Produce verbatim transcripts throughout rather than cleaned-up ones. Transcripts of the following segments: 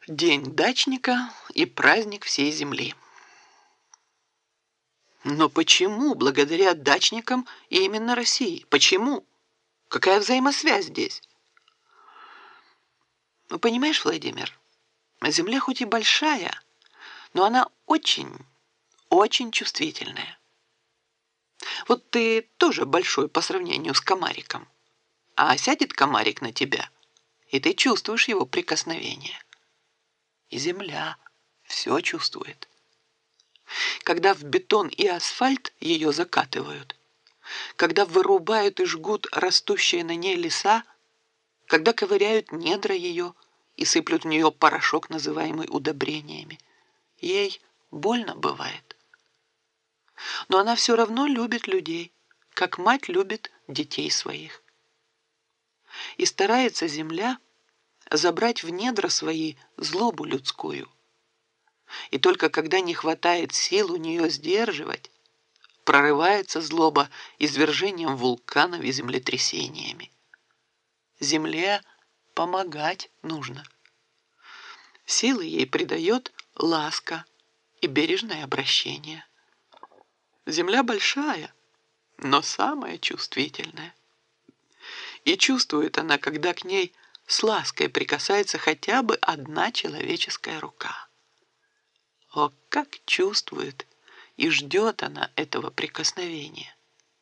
День дачника и праздник всей земли. Но почему благодаря дачникам и именно России? Почему? Какая взаимосвязь здесь? Ну, понимаешь, Владимир, Земля хоть и большая, но она очень, очень чувствительная. Вот ты тоже большой по сравнению с комариком, а сядет комарик на тебя, и ты чувствуешь его прикосновение. И Земля все чувствует. Когда в бетон и асфальт ее закатывают, когда вырубают и жгут растущие на ней леса, когда ковыряют недра ее и сыплют в нее порошок, называемый удобрениями, ей больно бывает. Но она все равно любит людей, как мать любит детей своих. И старается земля забрать в недра свои злобу людскую. И только когда не хватает сил у нее сдерживать, прорывается злоба извержением вулканов и землетрясениями. Земле помогать нужно. Силы ей придает ласка и бережное обращение. Земля большая, но самая чувствительная. И чувствует она, когда к ней с лаской прикасается хотя бы одна человеческая рука. О, как чувствует и ждет она этого прикосновения.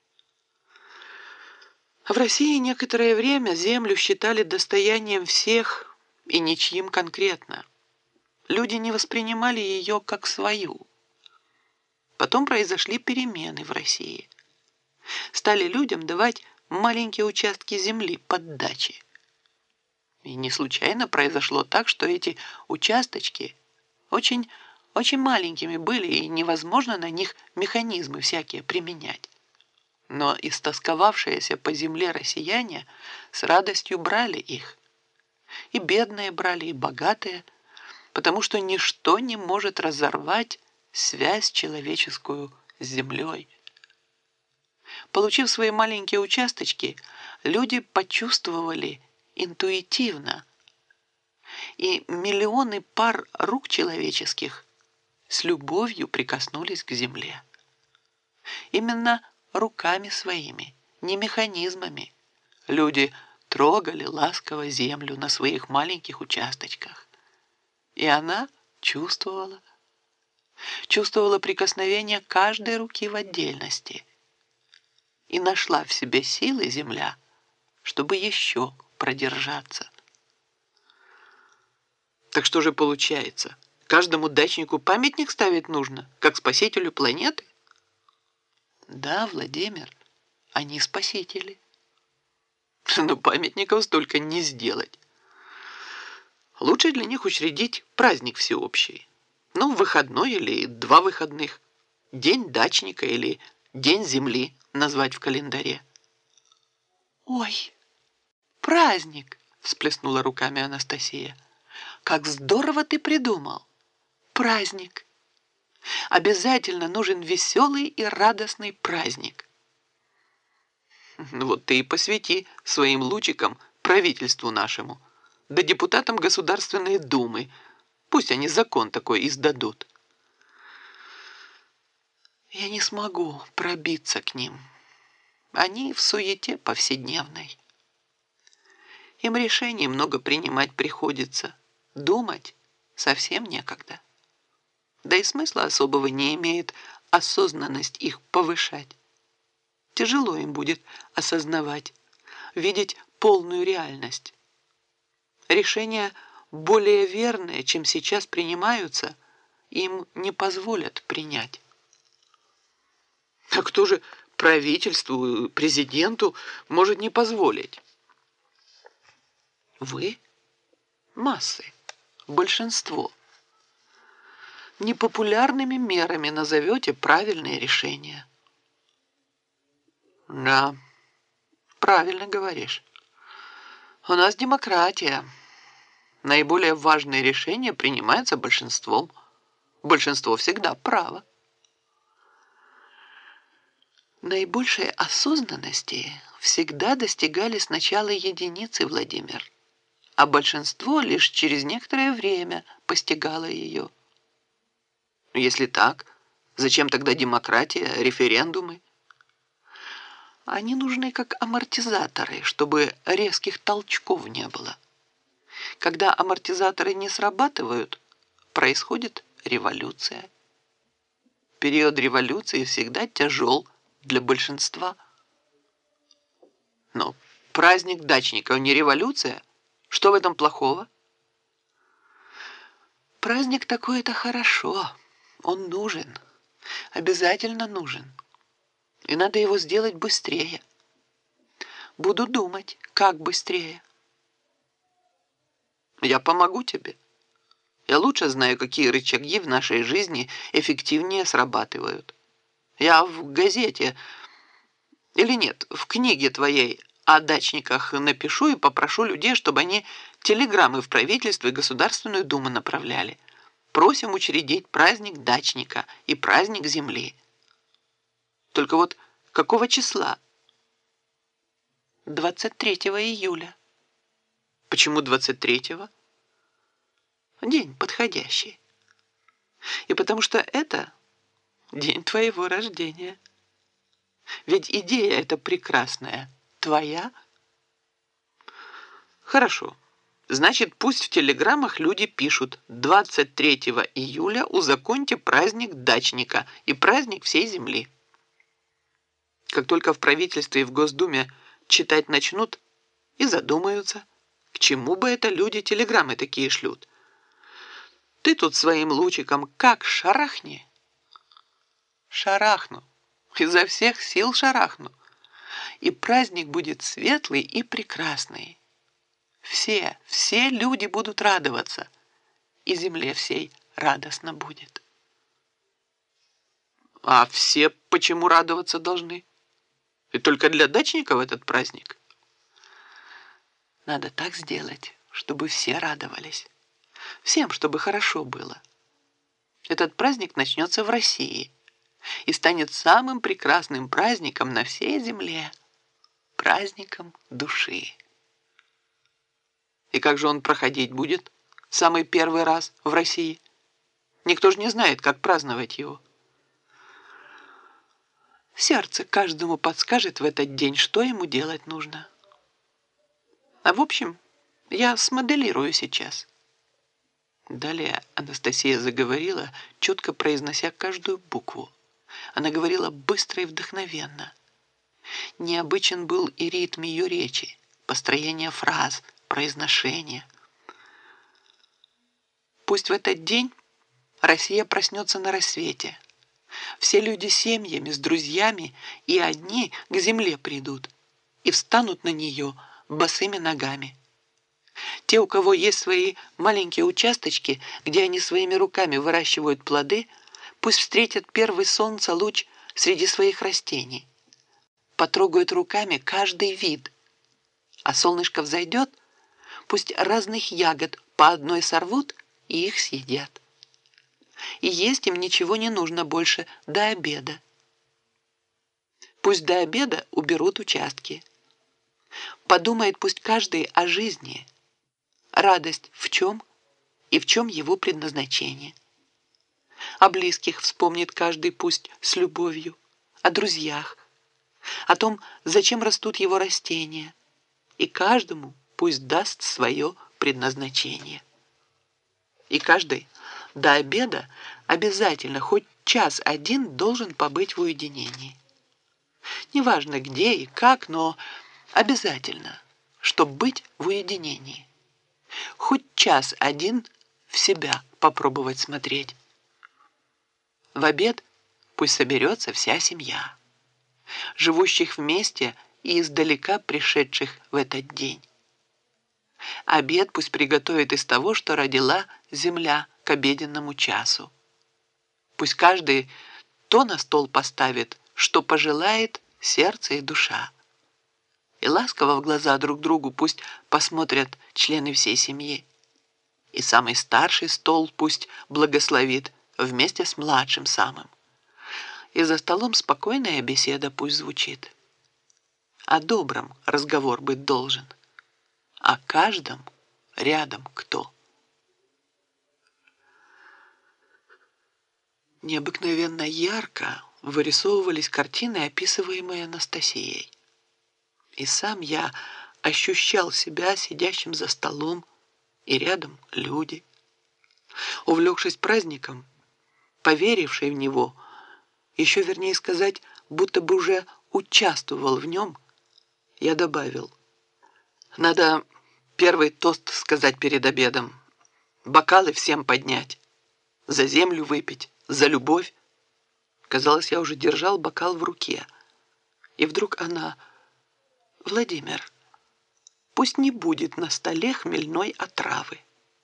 В России некоторое время землю считали достоянием всех и ничьим конкретно. Люди не воспринимали ее как свою. Потом произошли перемены в России. Стали людям давать маленькие участки земли под дачи. И не случайно произошло так, что эти участочки очень, очень маленькими были, и невозможно на них механизмы всякие применять. Но истосковавшиеся по земле россияне с радостью брали их. И бедные брали, и богатые, потому что ничто не может разорвать связь человеческую с землей. Получив свои маленькие участочки, люди почувствовали интуитивно, и миллионы пар рук человеческих с любовью прикоснулись к земле. Именно руками своими, не механизмами, люди трогали ласково землю на своих маленьких участочках. И она чувствовала, чувствовала прикосновение каждой руки в отдельности. И нашла в себе силы земля, чтобы еще продержаться. Так что же получается? Каждому дачнику памятник ставить нужно, как спасителю планеты? Да, Владимир, они спасители. Но памятников столько не сделать. Лучше для них учредить праздник всеобщий. Ну, выходной или два выходных. День дачника или День земли назвать в календаре. Ой, праздник! Всплеснула руками Анастасия. Как здорово ты придумал! Праздник! Обязательно нужен веселый и радостный праздник. Вот ты и посвяти своим лучикам правительству нашему, да депутатам Государственной Думы. Пусть они закон такой издадут. Я не смогу пробиться к ним. Они в суете повседневной. Им решений много принимать приходится. Думать совсем некогда. Да и смысла особого не имеет осознанность их повышать. Тяжело им будет осознавать, видеть полную реальность. Решения более верные, чем сейчас принимаются, им не позволят принять. А кто же правительству, президенту может не позволить? Вы, массы, большинство, непопулярными мерами назовете правильные решения. Да, правильно говоришь. У нас демократия. Наиболее важные решения принимаются большинством. Большинство всегда право. Наибольшей осознанности всегда достигали сначала единицы, Владимир, а большинство лишь через некоторое время постигало ее. Если так, зачем тогда демократия, референдумы? Они нужны как амортизаторы, чтобы резких толчков не было. Когда амортизаторы не срабатывают, происходит революция. Период революции всегда тяжел для большинства. Но праздник дачников не революция? Что в этом плохого? Праздник такой — это хорошо. Он нужен. Обязательно нужен. И надо его сделать быстрее. Буду думать, как быстрее. Я помогу тебе. Я лучше знаю, какие рычаги в нашей жизни эффективнее срабатывают. Я в газете, или нет, в книге твоей о дачниках напишу и попрошу людей, чтобы они телеграммы в правительство и Государственную Думу направляли. Просим учредить праздник дачника и праздник земли. Только вот какого числа? двадцать третьего июля. Почему двадцать третьего? День подходящий. И потому что это день твоего рождения. Ведь идея эта прекрасная. Твоя? Хорошо. Значит, пусть в телеграммах люди пишут: двадцать третьего июля узаконьте праздник дачника и праздник всей земли. Как только в правительстве и в Госдуме читать начнут и задумаются, к чему бы это люди телеграммы такие шлют. Ты тут своим лучиком как шарахни. Шарахну. Изо всех сил шарахну. И праздник будет светлый и прекрасный. Все, все люди будут радоваться. И земле всей радостно будет. А все почему радоваться должны? И только для дачников этот праздник? Надо так сделать, чтобы все радовались. Всем, чтобы хорошо было. Этот праздник начнется в России и станет самым прекрасным праздником на всей земле. Праздником души. И как же он проходить будет? Самый первый раз в России? Никто же не знает, как праздновать его. Сердце каждому подскажет в этот день, что ему делать нужно. А в общем, я смоделирую сейчас. Далее Анастасия заговорила, четко произнося каждую букву. Она говорила быстро и вдохновенно. Необычен был и ритм ее речи, построение фраз, произношение. Пусть в этот день Россия проснется на рассвете. Все люди семьями, с друзьями и одни к земле придут и встанут на нее босыми ногами. Те, у кого есть свои маленькие участочки, где они своими руками выращивают плоды, пусть встретят первый солнца луч среди своих растений, потрогают руками каждый вид, а солнышко взойдет, пусть разных ягод по одной сорвут и их съедят. И есть им ничего не нужно больше до обеда. Пусть до обеда уберут участки. Подумает пусть каждый о жизни. Радость в чем и в чем его предназначение. О близких вспомнит каждый пусть с любовью, о друзьях, о том, зачем растут его растения, и каждому пусть даст свое предназначение. И каждый до обеда обязательно хоть час один должен побыть в уединении. Неважно где и как, но обязательно, чтобы быть в уединении. Хоть час один в себя попробовать смотреть. В обед пусть соберется вся семья, живущих вместе и издалека пришедших в этот день. Обед пусть приготовит из того, что родила земля к обеденному часу. Пусть каждый то на стол поставит, что пожелает сердце и душа. И ласково в глаза друг другу пусть посмотрят члены всей семьи. И самый старший стол пусть благословит вместе с младшим самым. И за столом спокойная беседа пусть звучит. О добром разговор быть должен. О каждом рядом кто. Необыкновенно ярко вырисовывались картины, описываемые Анастасией. И сам я ощущал себя сидящим за столом, и рядом люди. Увлекшись праздником, поверивший в него, еще вернее сказать, будто бы уже участвовал в нем, я добавил: надо первый тост сказать перед обедом, бокалы всем поднять, за землю выпить, за любовь. Казалось, я уже держал бокал в руке. И вдруг она: Владимир, пусть не будет на столе хмельной отравы.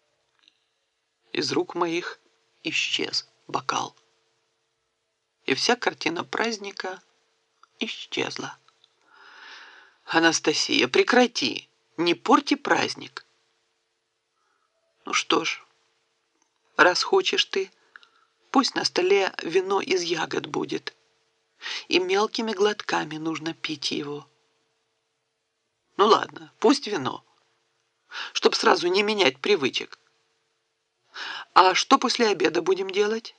Из рук моих исчез бокал. И вся картина праздника исчезла. Анастасия, прекрати, не порти праздник. Ну что ж, раз хочешь ты, пусть на столе вино из ягод будет, и мелкими глотками нужно пить его. Ну ладно, пусть вино, чтоб сразу не менять привычек. А что после обеда будем делать?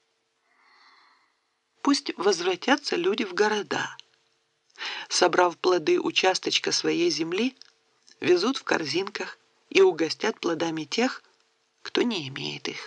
Пусть возвратятся люди в города. Собрав плоды участочка своей земли, везут в корзинках и угостят плодами тех, кто не имеет их.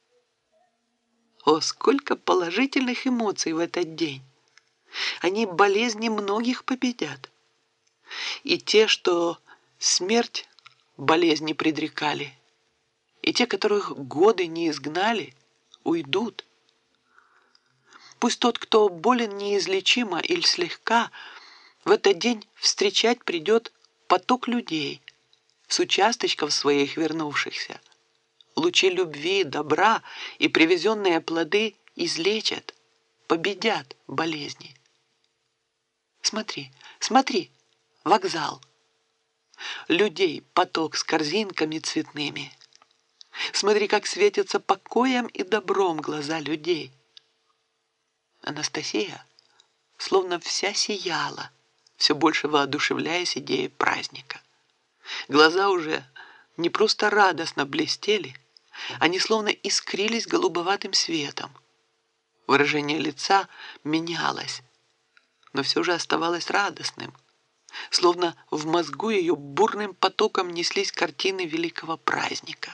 О, сколько положительных эмоций в этот день! Они болезни многих победят. И те, что смерть болезни предрекали, и те, которых годы не изгнали, уйдут. Пусть тот, кто болен неизлечимо или слегка, в этот день встречать придет поток людей, с участочков своих вернувшихся. Лучи любви, добра и привезенные плоды излечат, победят болезни. Смотри, смотри, вокзал. Людей поток с корзинками цветными. Смотри, как светятся покоем и добром глаза людей. Анастасия словно вся сияла, все больше воодушевляясь идеей праздника. Глаза уже не просто радостно блестели, они словно искрились голубоватым светом. Выражение лица менялось, но все же оставалось радостным, словно в мозгу ее бурным потоком неслись картины великого праздника.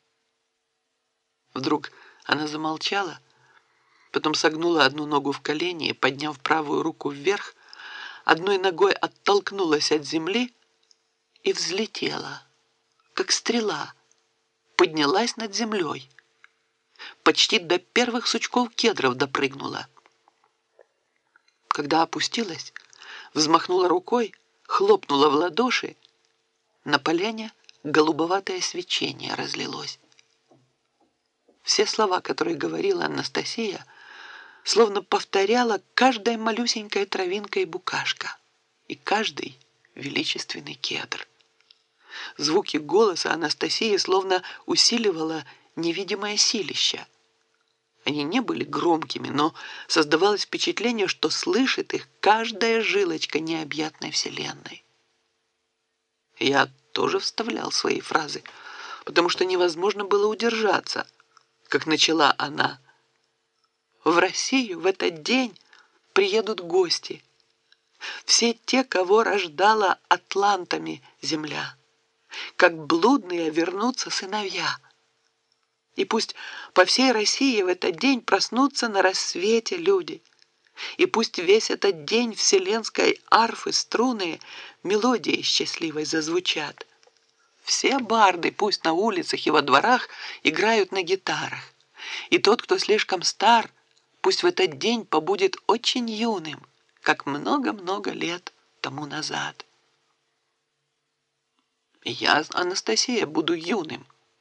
Вдруг она замолчала, потом согнула одну ногу в колени и, подняв правую руку вверх, одной ногой оттолкнулась от земли и взлетела, как стрела, поднялась над землей, почти до первых сучков кедров допрыгнула. Когда опустилась, взмахнула рукой, хлопнула в ладоши, на поляне голубоватое свечение разлилось. Все слова, которые говорила Анастасия, словно повторяла каждая малюсенькая травинка и букашка, и каждый величественный кедр. Звуки голоса Анастасии словно усиливало невидимое силище. Они не были громкими, но создавалось впечатление, что слышит их каждая жилочка необъятной вселенной. Я тоже вставлял свои фразы, потому что невозможно было удержаться, как начала она. В Россию в этот день приедут гости. Все те, кого рождала атлантами земля. Как блудные вернутся сыновья. И пусть по всей России в этот день проснутся на рассвете люди. И пусть весь этот день вселенской арфы струны мелодией счастливой зазвучат. Все барды пусть на улицах и во дворах играют на гитарах. И тот, кто слишком стар, пусть в этот день побудет очень юным, как много-много лет тому назад. И я, Анастасия, буду юным.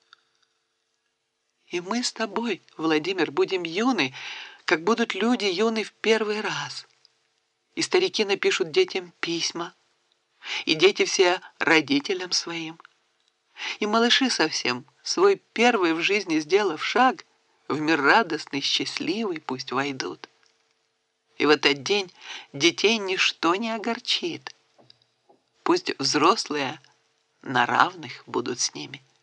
И мы с тобой, Владимир, будем юны, как будут люди юны в первый раз. И старики напишут детям письма, и дети все родителям своим. И малыши совсем, свой первый в жизни сделав шаг, в мир радостный, счастливый пусть войдут. И в этот день детей ничто не огорчит. Пусть взрослые на равных будут с ними.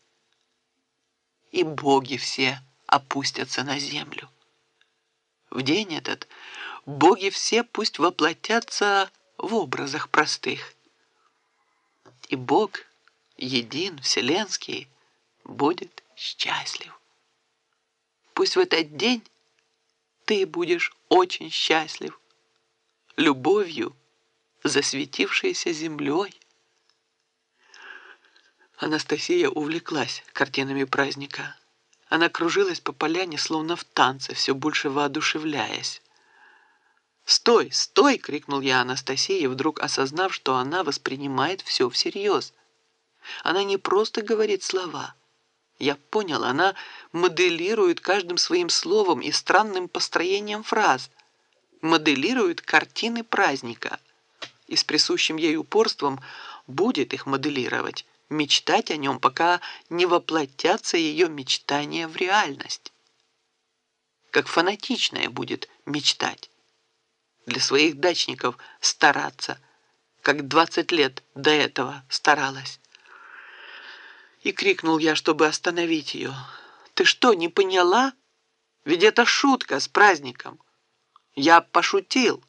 и боги все опустятся на землю. В день этот боги все пусть воплотятся в образах простых. И Бог, един, вселенский, будет счастлив. Пусть в этот день ты будешь очень счастлив, любовью, засветившейся землей. Анастасия увлеклась картинами праздника. Она кружилась по поляне, словно в танце, все больше воодушевляясь. «Стой, стой!» — крикнул я Анастасии, вдруг осознав, что она воспринимает все всерьез. Она не просто говорит слова. Я понял, она моделирует каждым своим словом и странным построением фраз, моделирует картины праздника и с присущим ей упорством будет их моделировать, мечтать о нем, пока не воплотятся ее мечтания в реальность. Как фанатичная будет мечтать. Для своих дачников стараться, как двадцать лет до этого старалась. И крикнул я, чтобы остановить ее. «Ты что, не поняла? Ведь это шутка с праздником. Я пошутил».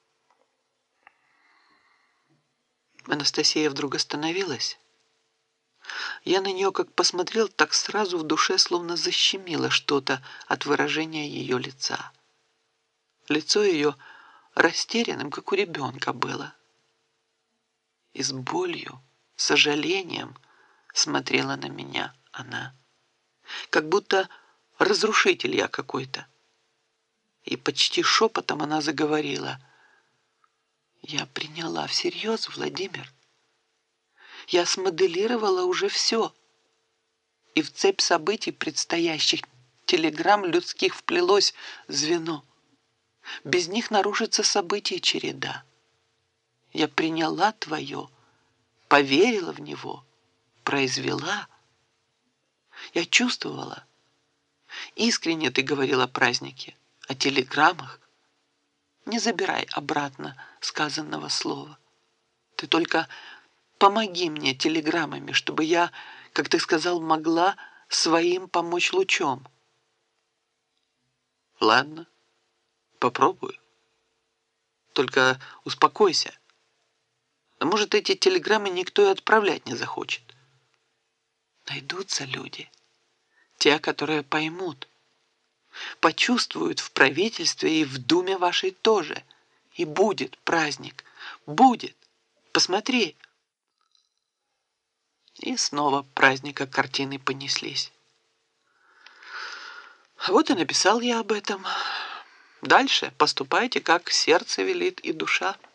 Анастасия вдруг остановилась. Я на нее как посмотрел, так сразу в душе словно защемило что-то от выражения ее лица. Лицо ее растерянным, как у ребенка было. И с болью, сожалением смотрела на меня она. Как будто разрушитель я какой-то. И почти шепотом она заговорила. «Я приняла всерьез, Владимир. Я смоделировала уже все. И в цепь событий предстоящих телеграмм людских вплелось звено. Без них нарушится событие череда. Я приняла твое, поверила в него, произвела. Я чувствовала. Искренне ты говорила о празднике, о телеграммах. Не забирай обратно сказанного слова. Ты только помоги мне телеграммами, чтобы я, как ты сказал, могла своим помочь лучом». «Ладно, попробую. Только успокойся. А может, эти телеграммы никто и отправлять не захочет. Найдутся люди, те, которые поймут, почувствуют в правительстве и в Думе вашей тоже. И будет праздник. Будет. Посмотри». И снова праздника картины понеслись. Вот и написал я об этом. Дальше поступайте, как сердце велит и душа.